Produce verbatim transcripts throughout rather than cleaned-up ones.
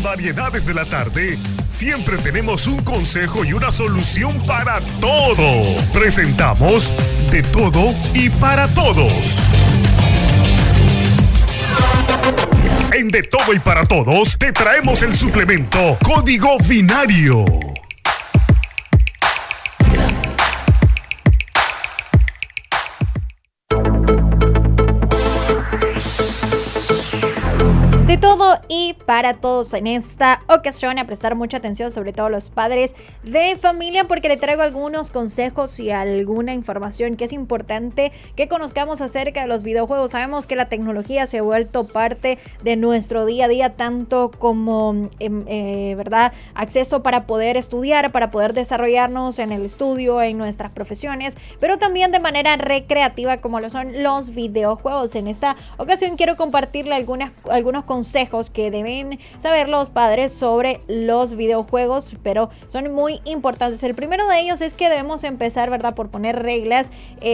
En Variedades de la Tarde, siempre tenemos un consejo y una solución para todo. Presentamos De Todo y Para Todos. En De Todo y Para Todos, te traemos el suplemento Código Binario. De todo y para todos en esta ocasión, a prestar mucha atención, sobre todo los padres de familia, porque le traigo algunos consejos y alguna información que es importante que conozcamos acerca de los videojuegos. Sabemos que la tecnología se ha vuelto parte de nuestro día a día, tanto como eh, eh, ¿verdad? acceso para poder estudiar, para poder desarrollarnos en el estudio, en nuestras profesiones, pero también de manera recreativa, como lo son los videojuegos. En esta ocasión quiero compartirle algunas, algunos consejos consejos que deben saber los padres sobre los videojuegos, pero son muy importantes. El primero de ellos es que debemos empezar, ¿verdad?, por poner reglas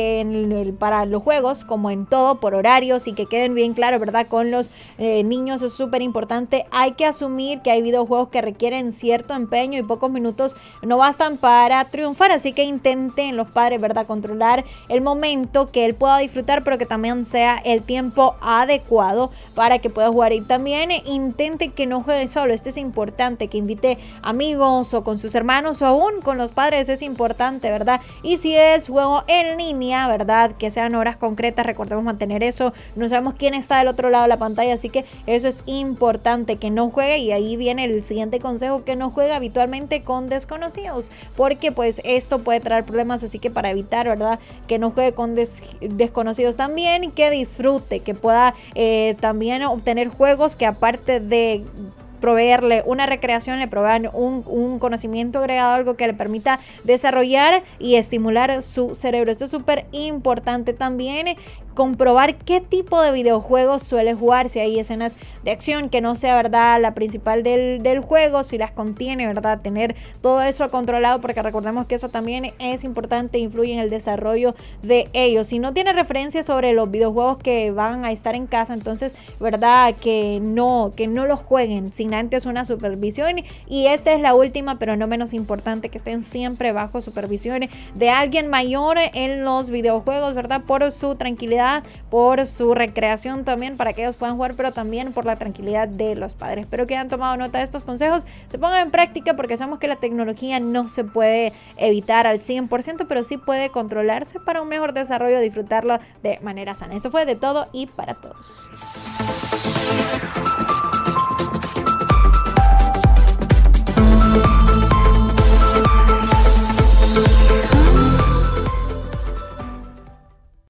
en el, para los juegos, como en todo, por horarios, y que queden bien claro, ¿verdad? Con los eh, niños es súper importante. Hay que asumir que hay videojuegos que requieren cierto empeño y pocos minutos no bastan para triunfar, así que intenten los padres, ¿verdad?, controlar el momento que él pueda disfrutar, pero que también sea el tiempo adecuado para que pueda jugar. Y también intente que no juegue solo. Esto es importante, que invite amigos o con sus hermanos o aún con los padres, es importante, ¿verdad? Y si es juego en línea, ¿verdad?, que sean horas concretas, recordemos mantener eso. No sabemos quién está del otro lado de la pantalla, así que eso es importante, que no juegue. Y ahí viene el siguiente consejo: que no juegue habitualmente con desconocidos, porque pues esto puede traer problemas, así que para evitar, ¿verdad?, que no juegue con des desconocidos. También que disfrute, que pueda eh, también obtener juegos que, aparte de proveerle una recreación, le provean un, un conocimiento agregado, algo que le permita desarrollar y estimular su cerebro. Esto es súper importante. También comprobar qué tipo de videojuegos suele jugar, si hay escenas de acción, que no sea, ¿verdad?, la principal del, del juego, si las contiene, ¿verdad?, tener todo eso controlado, porque recordemos que eso también es importante, influye en el desarrollo de ellos. Si no tiene referencias sobre los videojuegos que van a estar en casa, entonces, ¿verdad?, que no, que no los jueguen sin antes una supervisión. Y esta es la última, pero no menos importante, que estén siempre bajo supervisión de alguien mayor en los videojuegos, ¿verdad?, por su tranquilidad, por su recreación también, para que ellos puedan jugar, pero también por la tranquilidad de los padres. Espero que hayan tomado nota de estos consejos, se pongan en práctica, porque sabemos que la tecnología no se puede evitar al cien por ciento, pero sí puede controlarse para un mejor desarrollo, disfrutarlo de manera sana. Eso fue De Todo y Para Todos.